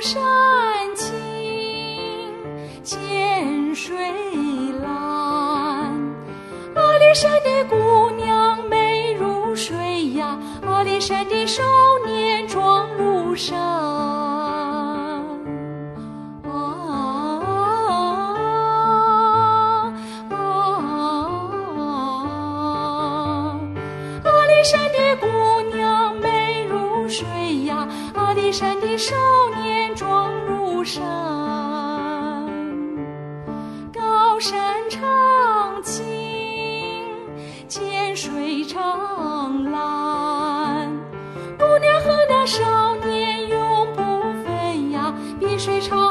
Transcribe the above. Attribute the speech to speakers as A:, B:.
A: 山青，涧水蓝。阿里山的姑娘美如水呀，阿里山的少年壮如山。阿里山的姑娘美如水呀，阿里山的少年壮如山。高山长青，涧水长蓝。姑娘和那少年永不分呀，比水长